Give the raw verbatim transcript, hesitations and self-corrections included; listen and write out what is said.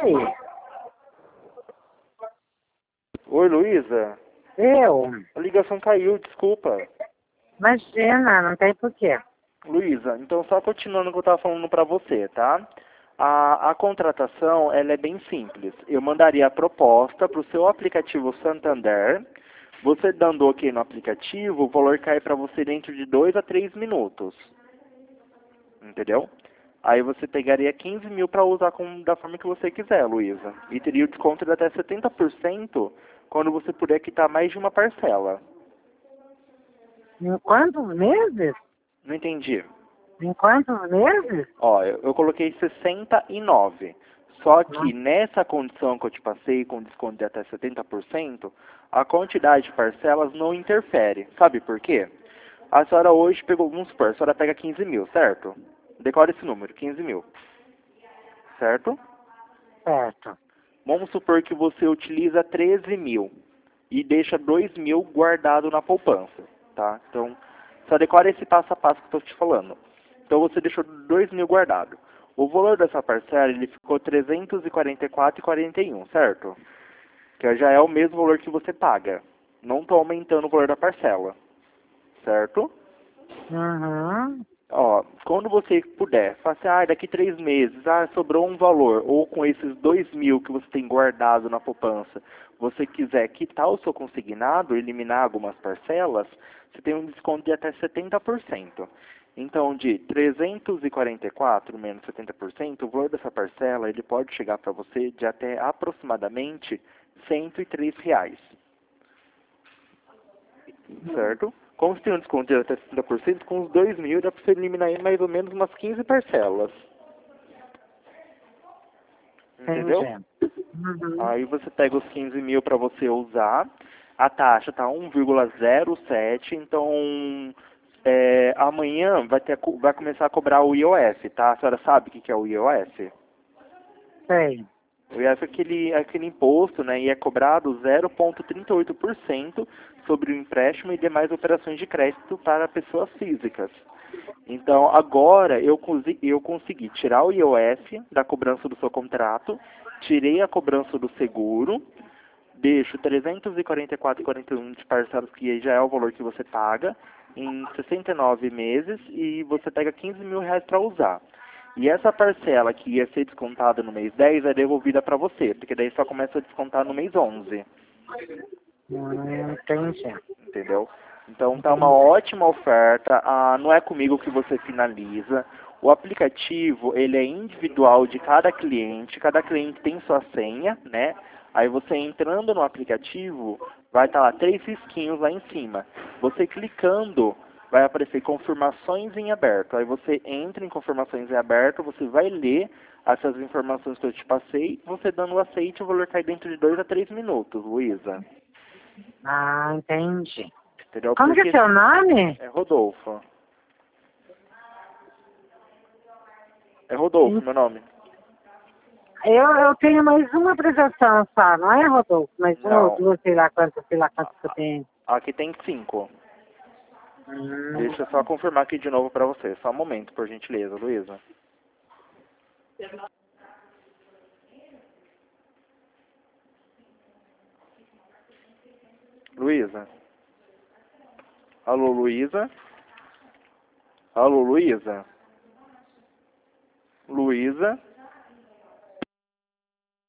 Oi. Oi, Luísa. Eu? A ligação caiu, desculpa. Imagina, não tem porquê. Luísa, então só continuando o que eu estava falando para você, tá? A, a contratação, ela é bem simples. Eu mandaria a proposta para o seu aplicativo Santander. Você dando ok no aplicativo, o valor cai para você dentro de dois a três minutos. Entendeu? Aí você pegaria quinze mil para usar com, da forma que você quiser, Luísa. E teria o desconto de até setenta por cento quando você puder quitar mais de uma parcela. Em quantos meses? Não entendi. Em quantos meses? Ó, eu, eu coloquei sessenta e nove. Só que Não. nessa condição que eu te passei, com desconto de até setenta por cento, a quantidade de parcelas não interfere. Sabe por quê? A senhora hoje pegou, vamos supor, a senhora pega quinze mil, certo? Decora esse número, quinze mil. Certo? Certo. Vamos supor que você utiliza treze mil e deixa dois mil guardado na poupança, tá? Então, só decora esse passo a passo que eu estou te falando. Então, você deixou dois mil guardado. O valor dessa parcela, ele ficou trezentos e quarenta e quatro reais e quarenta e um, certo? Que já é o mesmo valor que você paga. Não estou aumentando o valor da parcela, certo? Uhum. Ó, quando você puder, fala assim, ah, daqui três meses, ah, sobrou um valor, ou com esses dois mil que você tem guardado na poupança, você quiser quitar o seu consignado, eliminar algumas parcelas, você tem um desconto de até setenta por cento. Então, de trezentos e quarenta e quatro menos setenta por cento, o valor dessa parcela, ele pode chegar para você de até aproximadamente cento e três reais. Certo? Como você tem um desconto de até sessenta por cento, com os dois mil dá para você eliminar aí mais ou menos umas quinze parcelas. Entendeu? Entendi. Uhum. Aí você pega os quinze mil para você usar. A taxa tá um vírgula zero sete, então é, amanhã vai, ter, vai começar a cobrar o I O F, tá? A senhora sabe o que que é o I O F? Sei. O I O F é aquele, aquele imposto, né, e é cobrado zero vírgula trinta e oito por cento sobre o empréstimo e demais operações de crédito para pessoas físicas. Então, agora eu, eu consegui tirar o I O F da cobrança do seu contrato, tirei a cobrança do seguro, deixo trezentos e quarenta e quatro reais e quarenta e um de parcelas, que já é o valor que você paga, em sessenta e nove meses, e você pega quinze mil reais para usar. E essa parcela que ia ser descontada no mês dez é devolvida para você, porque daí só começa a descontar no mês onze. Hum, entendi. Entendeu? Então tá uma ótima oferta, ah, não é comigo que você finaliza. O aplicativo, ele é individual de cada cliente, cada cliente tem sua senha, né? Aí você entrando no aplicativo, vai estar lá três risquinhos lá em cima. Você clicando, vai aparecer confirmações em aberto. Aí você entra em confirmações em aberto, você vai ler essas informações que eu te passei, você dando o aceite, o valor cai dentro de dois a três minutos, Luísa. Ah, entendi. Entendeu? Como que Porque é seu nome? é Rodolfo. É Rodolfo, meu nome. Eu, eu tenho mais uma apresentação só, não é, Rodolfo? Mais uma ou Não. duas, sei lá quantas, sei lá quantas que eu tenho. Aqui tem cinco. Hum. Deixa eu só confirmar aqui de novo pra você. Só um momento, por gentileza, Luísa. Luísa? Alô, Luísa? Alô, Luísa? Luísa?